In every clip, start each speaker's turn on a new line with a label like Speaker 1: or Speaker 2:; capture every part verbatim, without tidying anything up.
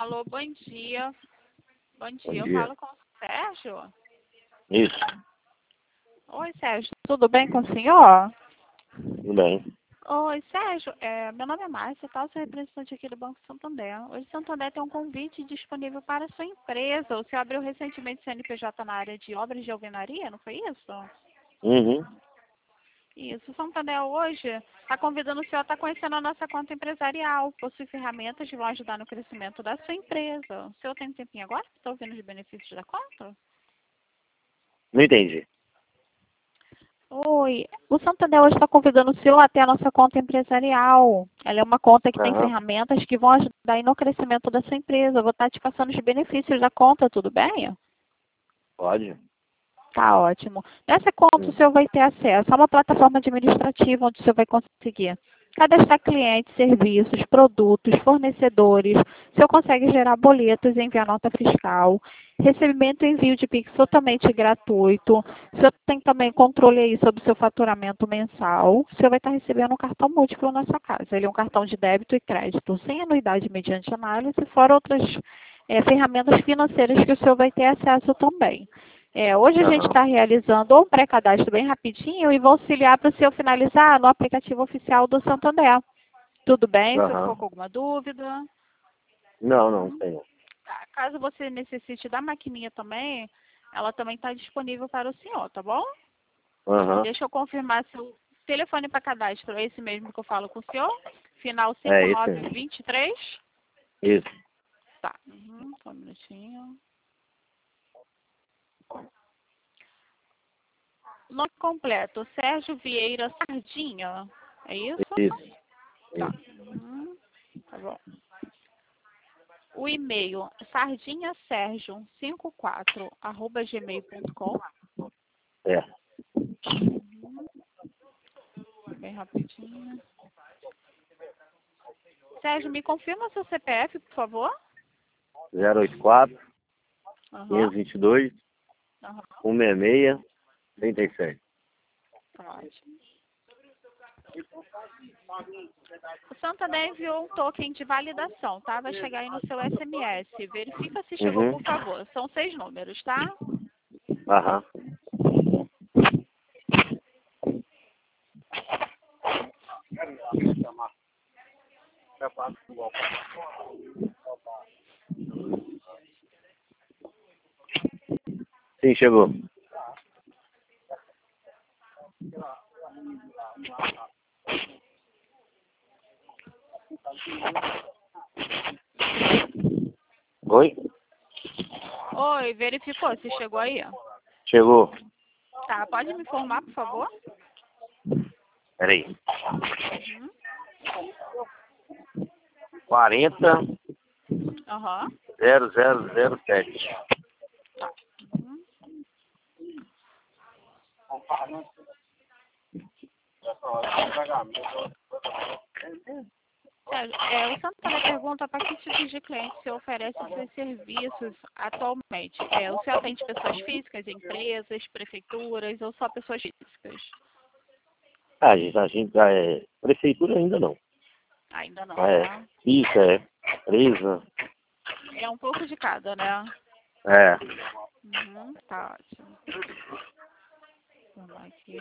Speaker 1: Alô, bom dia. Bom dia,
Speaker 2: Bom
Speaker 1: eu
Speaker 2: dia.
Speaker 1: falo com o Sérgio.
Speaker 2: Isso,
Speaker 1: Oi, Sérgio, tudo bem com o senhor?
Speaker 2: tudo bem.
Speaker 1: Oi, Sérgio, é, meu nome é Márcia, tá? Sou representante aqui do Banco Santander. Hoje o Santander tem um convite disponível para a sua empresa. O senhor abriu recentemente C N P J na área de obras de alvenaria, não foi isso?
Speaker 2: Uhum.
Speaker 1: Isso, o Santander hoje está convidando o senhor a estar conhecendo a nossa conta empresarial. Possui ferramentas que vão ajudar no crescimento da sua empresa. O senhor tem um tempinho agora? Está ouvindo os benefícios da conta?
Speaker 2: Não entendi.
Speaker 1: Oi, o Santander hoje está convidando o senhor até a nossa conta empresarial. Ela é uma conta que tem
Speaker 2: Aham,
Speaker 1: ferramentas que vão ajudar aí no crescimento da sua empresa. Eu vou estar te passando os benefícios da conta, tudo bem?
Speaker 2: pode.
Speaker 1: Tá ótimo. Nessa conta o
Speaker 2: Hum.
Speaker 1: senhor vai ter acesso a uma plataforma administrativa onde o senhor vai conseguir cadastrar clientes, serviços, produtos, fornecedores. O senhor consegue gerar boletos e enviar nota fiscal. Recebimento e envio de Pix totalmente gratuito. O senhor tem também controle aí sobre o seu faturamento mensal. O senhor vai estar recebendo um cartão múltiplo na sua casa. Ele é um cartão de débito e crédito sem anuidade mediante análise, fora outras eh, ferramentas financeiras que o senhor vai ter acesso também. É, hoje a gente
Speaker 2: Aham,
Speaker 1: está realizando um pré-cadastro bem rapidinho e vou auxiliar para o senhor finalizar no aplicativo oficial do Santander. Tudo bem? Se ficou
Speaker 2: aham.
Speaker 1: com alguma dúvida?
Speaker 2: Não, não,
Speaker 1: Uhum.
Speaker 2: tenho.
Speaker 1: Tá, caso você necessite da maquininha também, ela também está disponível para o senhor, tá bom?
Speaker 2: Aham.
Speaker 1: Deixa eu confirmar seu telefone para cadastro. É esse mesmo que eu falo com o senhor? Final
Speaker 2: É
Speaker 1: cinco
Speaker 2: isso
Speaker 1: nove
Speaker 2: aí.
Speaker 1: dois três?
Speaker 2: Isso.
Speaker 1: Tá. Uhum, só um minutinho. Nome completo, Sérgio Vieira Sardinha. É isso?
Speaker 2: Isso.
Speaker 1: Tá.
Speaker 2: Isso.
Speaker 1: Uhum, tá bom. O e-mail sardinhasergio cinquenta e quatro arroba gmail ponto com.
Speaker 2: É.
Speaker 1: Uhum, bem rapidinho. Sérgio, me confirma seu C P F, por favor?
Speaker 2: zero oito quatro,
Speaker 1: Aham,
Speaker 2: quinhentos e vinte e dois,
Speaker 1: aham,
Speaker 2: cento e sessenta e seis, trinta e sete.
Speaker 1: tá ótimo. O Santander enviou um token de validação, tá? Vai chegar aí no seu S M S. Verifica se chegou,
Speaker 2: Uhum.
Speaker 1: por favor. São seis números, tá?
Speaker 2: Aham. Sim, chegou. Oi?
Speaker 1: Oi, verificou se chegou aí?
Speaker 2: Chegou.
Speaker 1: Tá, pode me informar, por favor?
Speaker 2: Peraí.
Speaker 1: Uhum.
Speaker 2: quarenta,
Speaker 1: Aham.
Speaker 2: zero zero zero sete.
Speaker 1: Tá. Uhum. Sérgio, é, o Santander pergunta para que tipos de clientes você oferece os seus serviços atualmente. É, o senhor atende pessoas físicas, empresas, prefeituras ou só pessoas físicas?
Speaker 2: Ah, gente, a gente, é, prefeitura ainda não.
Speaker 1: Ainda não,
Speaker 2: É,
Speaker 1: né?
Speaker 2: isso é, empresa,
Speaker 1: É um pouco de cada, né?
Speaker 2: é.
Speaker 1: Uhum, tá ótimo. Vamos aqui.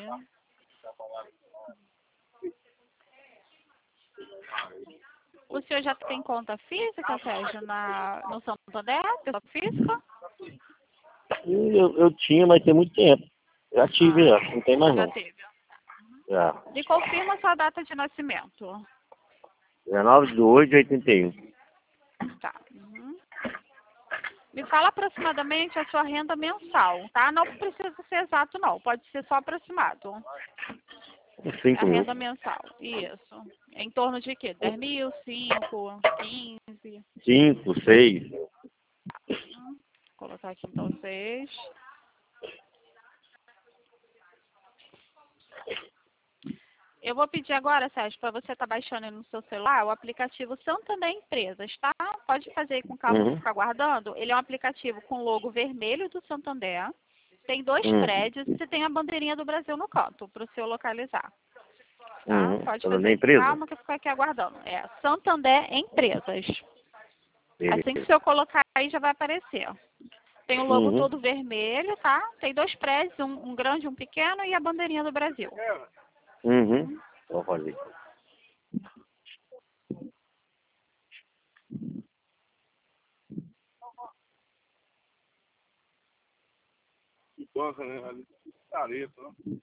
Speaker 1: O senhor já tem conta física, Sérgio, na, no Santander, pessoa física?
Speaker 2: Eu, eu tinha, mas tem muito tempo. Já tive,
Speaker 1: Ah,
Speaker 2: já, não tem mais
Speaker 1: já
Speaker 2: não.
Speaker 1: teve.
Speaker 2: Já.
Speaker 1: Me confirma sua data de nascimento.
Speaker 2: dezenove de oito de oitenta e um.
Speaker 1: Tá. Uhum. Me fala aproximadamente a sua renda mensal, tá? Não precisa ser exato, não. Pode ser só aproximado.
Speaker 2: Uns
Speaker 1: A
Speaker 2: cinco mil.
Speaker 1: renda mensal. Isso. Em torno de quê? dez mil, cinco, quinze.
Speaker 2: Cinco, seis.
Speaker 1: Uhum. Vou colocar aqui então seis. Eu vou pedir agora, Sérgio, para você estar baixando aí no seu celular o aplicativo Santander Empresas, tá? Pode fazer aí com calma para
Speaker 2: Uhum.
Speaker 1: ficar guardando. Ele é um aplicativo com logo vermelho do Santander. Tem dois
Speaker 2: Uhum.
Speaker 1: prédios e tem a bandeirinha do Brasil no canto, para o senhor localizar. Tá?
Speaker 2: Uhum.
Speaker 1: Pode
Speaker 2: Tô
Speaker 1: fazer
Speaker 2: na
Speaker 1: aí com
Speaker 2: empresa?
Speaker 1: calma que eu fico aqui aguardando. É Santander Empresas. Assim que o senhor colocar aí já vai aparecer. Tem o logo
Speaker 2: Uhum.
Speaker 1: todo vermelho, tá? Tem dois prédios, um, um grande e um pequeno, e a bandeirinha do Brasil.
Speaker 2: Uhum. Vou fazer.
Speaker 3: Nossa, né? Ali, careta, né?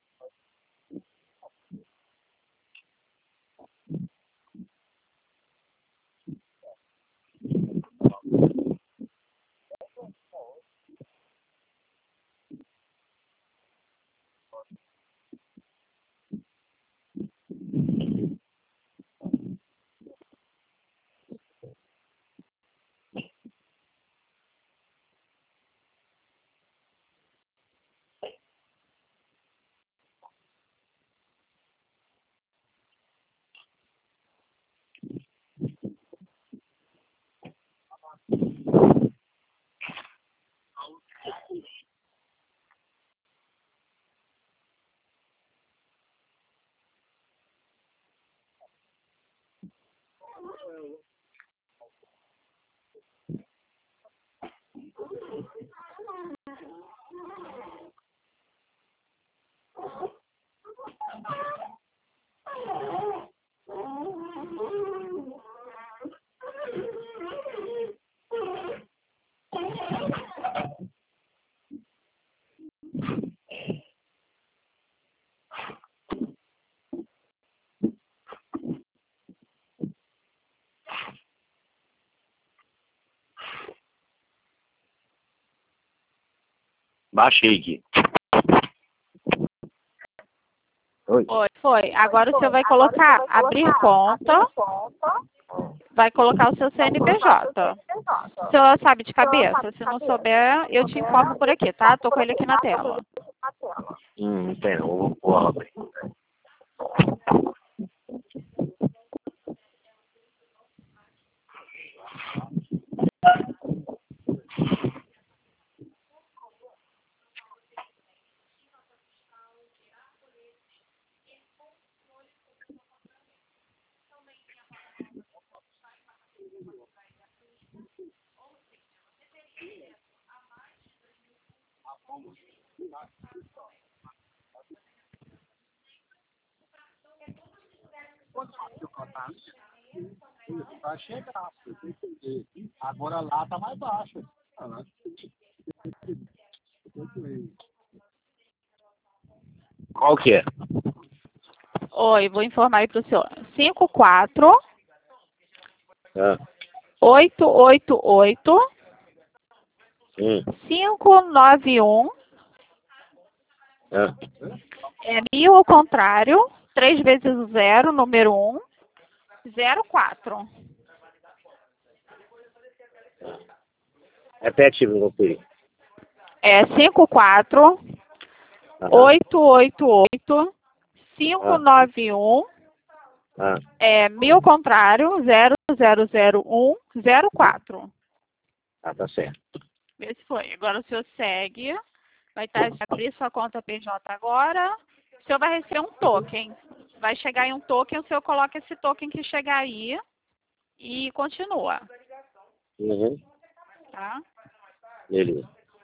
Speaker 2: Baixei aqui. Oi.
Speaker 1: Foi, foi. Agora o senhor vai colocar abrir conta, vai colocar o seu C N P J. O senhor sabe de cabeça? Se não souber, eu te informo por aqui, tá? Tô com ele aqui na tela.
Speaker 2: Hum, não tem não. Vou, vou abrir.
Speaker 3: Achei graça, eu entendi. Agora lá tá mais baixo. Ah, lá.
Speaker 2: Qual que é?
Speaker 1: Oi, vou informar aí pro senhor. cinco quatro
Speaker 2: Ah,
Speaker 1: oito oito oito
Speaker 2: hum,
Speaker 1: cinco nove um.
Speaker 2: ah.
Speaker 1: É mil ao contrário. Três vezes o zero, número um. Zero quatro.
Speaker 2: Repete, meu filho.
Speaker 1: É cinco quatro oito oito oito cinco nove um.
Speaker 2: Ah,
Speaker 1: É mil ao contrário. Zero zero zero um zero quatro.
Speaker 2: ah, tá certo.
Speaker 1: Vê se foi. Agora o senhor segue. Vai estar, abrir sua conta P J agora. O senhor vai receber um token. Vai chegar em um token, o senhor coloca esse token que chegar aí e continua.
Speaker 2: Uhum.
Speaker 1: Tá?
Speaker 2: Beleza.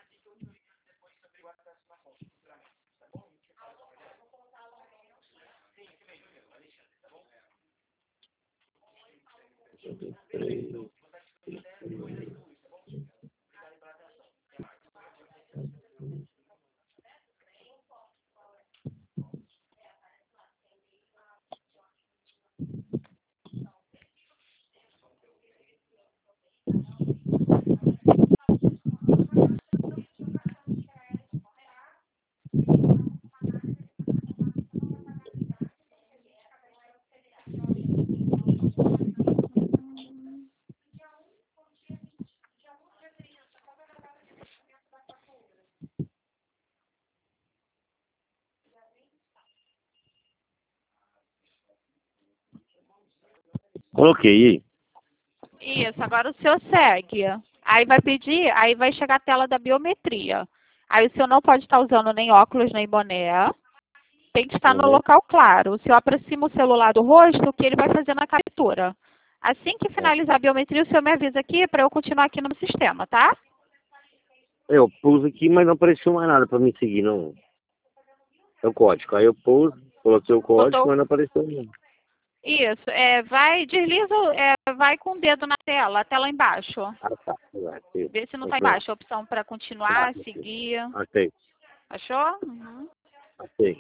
Speaker 2: Coloquei.
Speaker 1: Isso, agora o senhor segue. Aí vai pedir, aí vai chegar a tela da biometria. Aí o senhor não pode estar usando nem óculos, nem boné. Tem que estar no
Speaker 2: Uhum.
Speaker 1: local claro. O senhor aproxima o celular do rosto, que ele vai fazer na captura. Assim que finalizar a biometria, o senhor me avisa aqui para eu continuar aqui no sistema, tá?
Speaker 2: Eu pus aqui, mas não apareceu mais nada pra me seguir, não. É o código. Aí eu pus, coloquei o código,
Speaker 1: Botou
Speaker 2: mas não apareceu nada.
Speaker 1: isso. É, vai, desliza, é, vai com o dedo na tela, a tela embaixo.
Speaker 2: Ah, tá. Vai, isso.
Speaker 1: Vê se não está
Speaker 2: Ok.
Speaker 1: embaixo a opção para
Speaker 2: Ah,
Speaker 1: continuar,
Speaker 2: ok.
Speaker 1: seguir.
Speaker 2: Achei,
Speaker 1: Achou? Uhum.
Speaker 2: achei.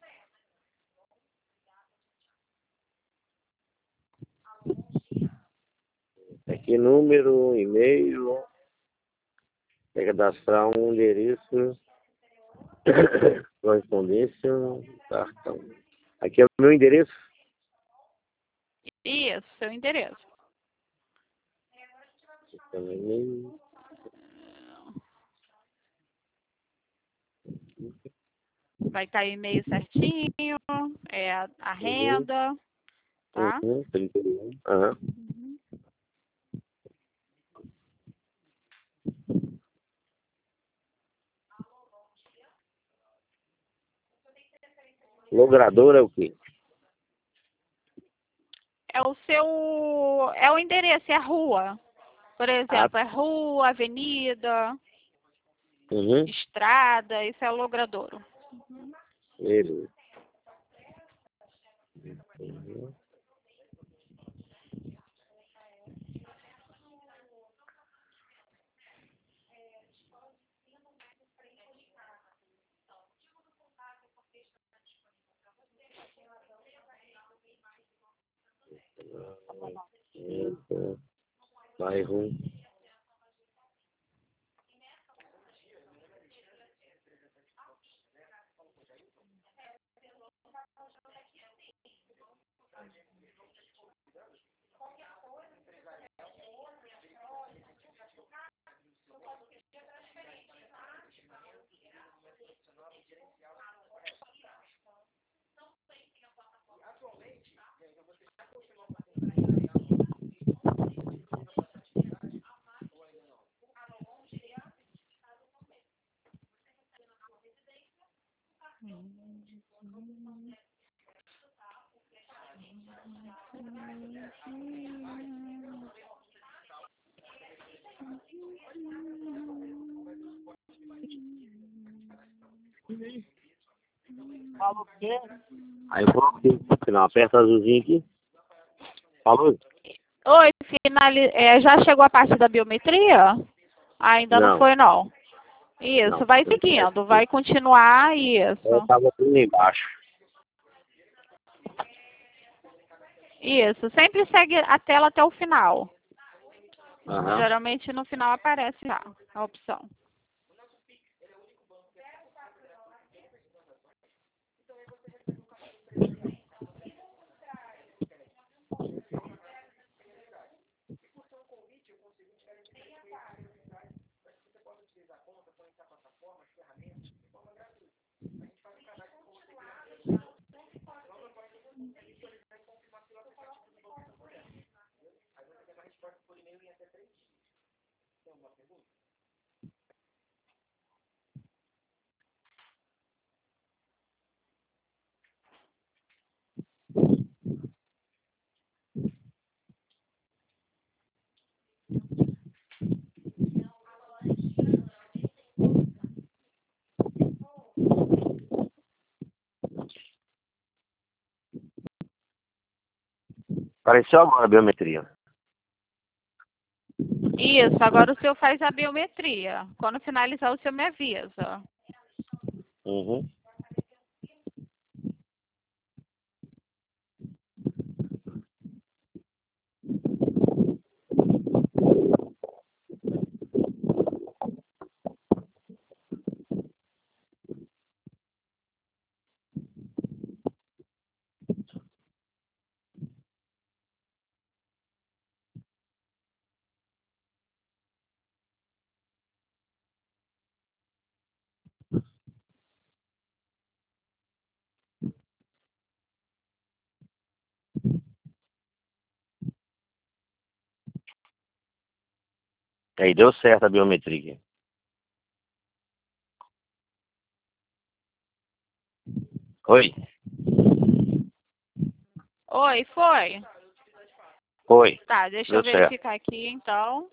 Speaker 2: Aqui número, e-mail, é cadastrar um endereço, correspondência, cartão. Aqui é o meu endereço.
Speaker 1: Isso, seu endereço.
Speaker 2: E-mail.
Speaker 1: Vai estar e-mail certinho, é a, a
Speaker 2: Uhum,
Speaker 1: renda, tá?
Speaker 2: uhum, trinta e um. Aham.
Speaker 1: Uhum.
Speaker 2: Logrador é o quê?
Speaker 1: É o seu, é o endereço, é a rua. Por
Speaker 2: Ah,
Speaker 1: exemplo, é rua, avenida,
Speaker 2: uhum.
Speaker 1: estrada, isso é o logradouro.
Speaker 2: Beleza. Uhum. Eita, bairro.
Speaker 3: Fala o quê?
Speaker 2: Aí eu coloquei no final, aperta azulzinho aqui. Falou?
Speaker 1: Oi, finali... é, já chegou a parte da biometria? Ainda não
Speaker 2: Não,
Speaker 1: foi, não. Isso,
Speaker 2: não.
Speaker 1: vai
Speaker 2: Eu
Speaker 1: seguindo, vai continuar, isso.
Speaker 2: tava tudo embaixo.
Speaker 1: Isso, sempre segue a tela até o final.
Speaker 2: Aham.
Speaker 1: Geralmente no final aparece já a opção.
Speaker 2: Apareceu agora a biometria.
Speaker 1: Isso, agora o senhor faz a biometria. Quando finalizar, o senhor me avisa.
Speaker 2: Uhum. Aí deu certo a biometria aqui. Oi?
Speaker 1: Oi, foi?
Speaker 2: Foi.
Speaker 1: Tá, deixa
Speaker 2: Deu
Speaker 1: eu
Speaker 2: certo.
Speaker 1: verificar aqui, então.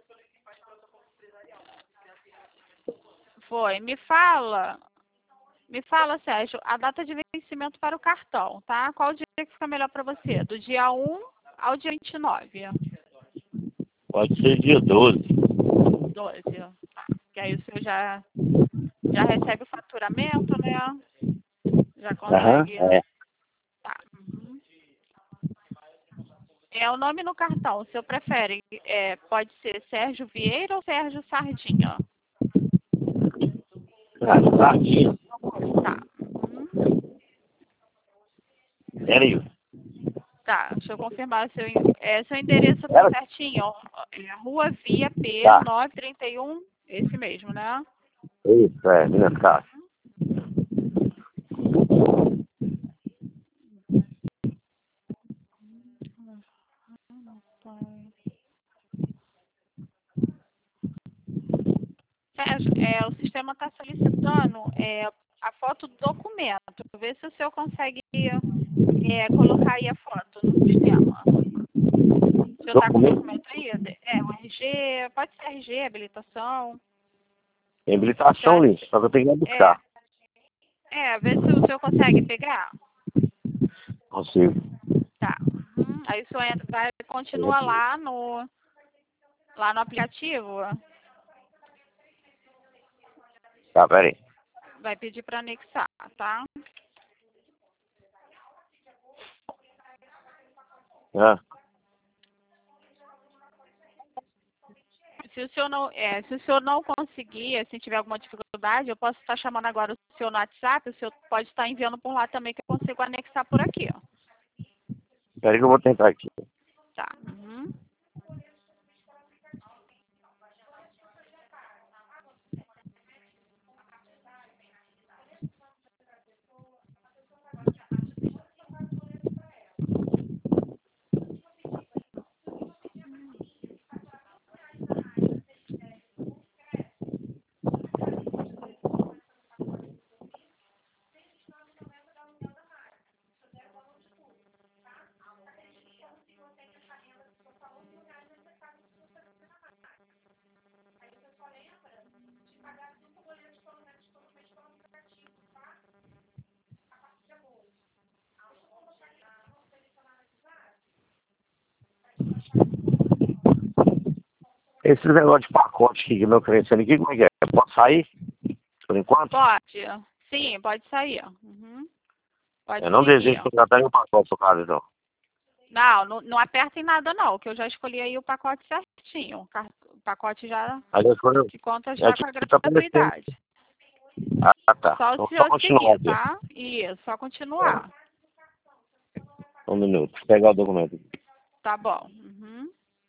Speaker 1: Foi. Me fala, me fala, Sérgio, a data de vencimento para o cartão, tá? Qual dia que fica melhor para você? Do dia um ao dia vinte e nove?
Speaker 2: Pode ser dia doze.
Speaker 1: doze. Tá. Que aí o senhor já, já recebe o faturamento, né? Já
Speaker 2: Aham,
Speaker 1: consegue.
Speaker 2: é.
Speaker 1: Tá. Uhum. É o nome no cartão. O senhor prefere? É, pode ser Sérgio Vieira ou Sérgio Sardinha?
Speaker 2: Ah, sardinha.
Speaker 1: Tá. Uhum.
Speaker 2: Sério?
Speaker 1: Tá, deixa eu confirmar o seu, en- é, seu endereço tá
Speaker 2: Ela?
Speaker 1: certinho. ó. É Rua Via P
Speaker 2: Tá.
Speaker 1: novecentos e trinta e um, esse mesmo, né?
Speaker 2: Isso, é, Minas Castro.
Speaker 1: Sérgio, é, o sistema está solicitando é, a foto do documento. Vê se o senhor consegue é, colocar aí a foto no sistema. O senhor está com o
Speaker 2: Documento?
Speaker 1: documento aí? É, o R G, pode ser R G, habilitação.
Speaker 2: Tem habilitação,
Speaker 1: Tá?
Speaker 2: Lins, só que eu tenho que ir
Speaker 1: É,
Speaker 2: buscar.
Speaker 1: é, vê se o senhor consegue pegar.
Speaker 2: Consigo.
Speaker 1: Tá. Uhum. Aí o senhor entra, vai, continua lá no, lá no aplicativo,
Speaker 2: Tá, peraí.
Speaker 1: vai pedir para anexar, tá?
Speaker 2: Ah,
Speaker 1: Se o senhor não, é, se o senhor não conseguir, se tiver alguma dificuldade, eu posso estar chamando agora o senhor no WhatsApp, o senhor pode estar enviando por lá também, que eu consigo anexar por aqui, ó.
Speaker 2: peraí que eu vou tentar aqui.
Speaker 1: Tá. Uhum.
Speaker 2: Esse negócio de pacote aqui que meu crescendo aqui, como é que é? Pode sair? Por enquanto?
Speaker 1: Pode. Sim, pode sair. Uhum. Pode
Speaker 2: Eu não
Speaker 1: seguir.
Speaker 2: desejo contratar nenhum pacote por causa, então.
Speaker 1: Não, não, não aperta em nada não, que eu já escolhi aí o pacote certinho. O car- o pacote já
Speaker 2: Aí eu escolho.
Speaker 1: que conta
Speaker 2: É
Speaker 1: já
Speaker 2: que
Speaker 1: com a
Speaker 2: tá aparecendo.
Speaker 1: gratuidade.
Speaker 2: Ah, tá.
Speaker 1: Só o
Speaker 2: Então só
Speaker 1: senhor
Speaker 2: continuar
Speaker 1: seguir,
Speaker 2: aqui.
Speaker 1: tá? Isso, só continuar.
Speaker 2: Um minuto. Vou pegar o documento.
Speaker 1: Tá bom. Uhum.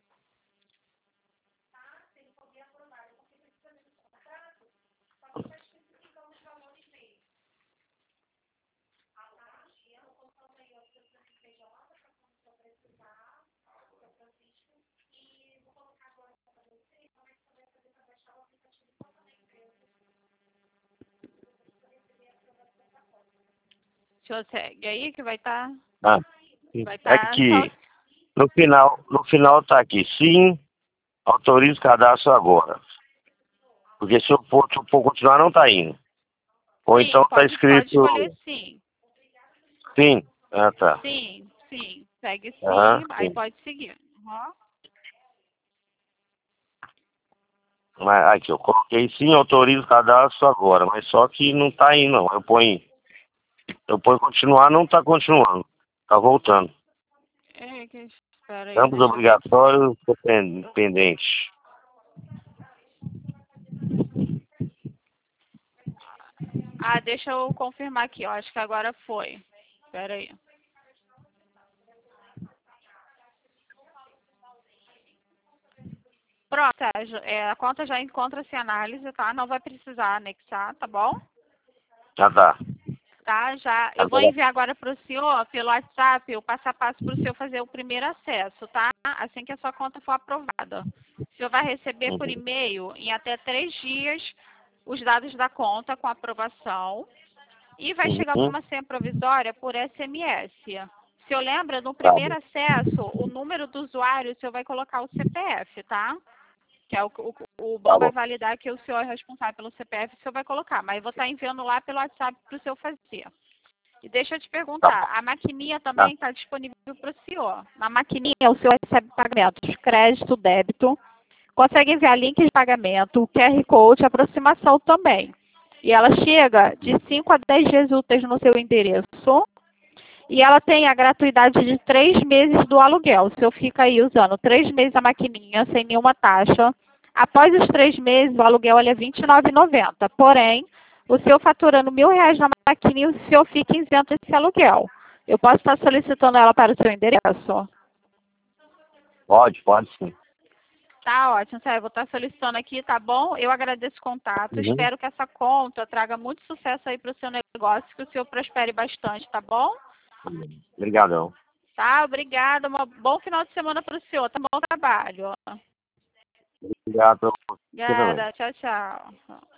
Speaker 1: O senhor segue aí que vai estar.
Speaker 2: Ah,
Speaker 1: vai
Speaker 2: é
Speaker 1: estar só.
Speaker 2: que no final, no final tá aqui. Sim, autorize o cadastro agora. Porque se eu for, se eu for continuar, não tá indo. Ou
Speaker 1: Sim,
Speaker 2: então tá
Speaker 1: pode, pode
Speaker 2: escrito
Speaker 1: escolher sim.
Speaker 2: sim. Ah, tá.
Speaker 1: Sim, sim. Segue
Speaker 2: Aham,
Speaker 1: sim, aí
Speaker 2: sim.
Speaker 1: pode seguir. Uhum.
Speaker 2: Mas aqui, eu coloquei sim, autorize o cadastro agora. Mas só que não tá indo, não. Eu ponho, eu ponho continuar, não tá continuando. Tá voltando.
Speaker 1: É, que, espera aí,
Speaker 2: Campos
Speaker 1: deixa eu ver.
Speaker 2: obrigatórios pen- pendentes.
Speaker 1: Ah, deixa eu confirmar aqui, ó. Acho que agora foi. Espera aí. Pronto, Sérgio, é, a conta já encontra-se em análise, tá? Não vai precisar anexar, tá bom?
Speaker 2: Ah, tá.
Speaker 1: Tá? Já, eu vou
Speaker 2: Agora,
Speaker 1: enviar agora para o senhor, pelo WhatsApp, o passo a passo para o senhor fazer o primeiro acesso, tá? Assim que a sua conta for aprovada. O senhor vai receber por
Speaker 2: uhum,
Speaker 1: e-mail em até três dias os dados da conta com aprovação e vai chegar
Speaker 2: uhum,
Speaker 1: uma senha provisória por S M S. O senhor lembra, no
Speaker 2: Tá
Speaker 1: primeiro
Speaker 2: bom.
Speaker 1: acesso, o número do usuário, o senhor vai colocar o C P F, tá? Que é o, o, o
Speaker 2: Tá
Speaker 1: banco vai
Speaker 2: bom.
Speaker 1: validar que o senhor é responsável pelo C P F, o senhor vai colocar. Mas eu vou estar enviando lá pelo WhatsApp para o senhor fazer. E deixa eu te
Speaker 2: Tá
Speaker 1: perguntar,
Speaker 2: bom.
Speaker 1: a maquininha
Speaker 2: Tá.
Speaker 1: também está disponível para o senhor. Na maquininha, o senhor recebe pagamentos, crédito, débito, consegue enviar link de pagamento, Q R Code, aproximação também. E ela chega de cinco a dez dias úteis no seu endereço. E ela tem a gratuidade de três meses do aluguel. O senhor fica aí usando três meses a maquininha, sem nenhuma taxa. Após os três meses, o aluguel ele é vinte e nove reais e noventa centavos. Porém, o senhor faturando mil reais na maquininha, o senhor fica isento desse aluguel. Eu posso estar solicitando ela para o seu endereço?
Speaker 2: Pode, pode sim.
Speaker 1: Tá ótimo, sério, eu vou estar solicitando aqui, tá bom? Eu agradeço o contato,
Speaker 2: Uhum.
Speaker 1: espero que essa conta traga muito sucesso aí para o seu negócio, que o senhor prospere bastante, tá bom?
Speaker 2: Obrigadão.
Speaker 1: Tá, obrigada, um bom final de semana para o senhor, tá bom trabalho.
Speaker 2: Obrigado. Você também.
Speaker 1: Obrigada, tchau, tchau.